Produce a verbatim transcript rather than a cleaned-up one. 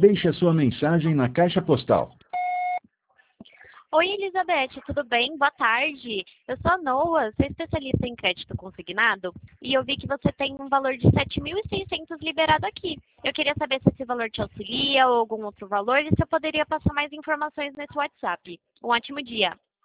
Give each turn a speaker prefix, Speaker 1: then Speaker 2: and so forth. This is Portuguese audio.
Speaker 1: deixe a sua mensagem na caixa postal.
Speaker 2: Oi, Elizabeth, tudo bem? Boa tarde. Eu sou a Noa, sou especialista em crédito consignado e eu vi que você tem um valor de sete mil e seiscentos liberado aqui. Eu queria saber se esse valor te auxilia ou algum outro valor e se eu poderia passar mais informações nesse WhatsApp. Um ótimo dia.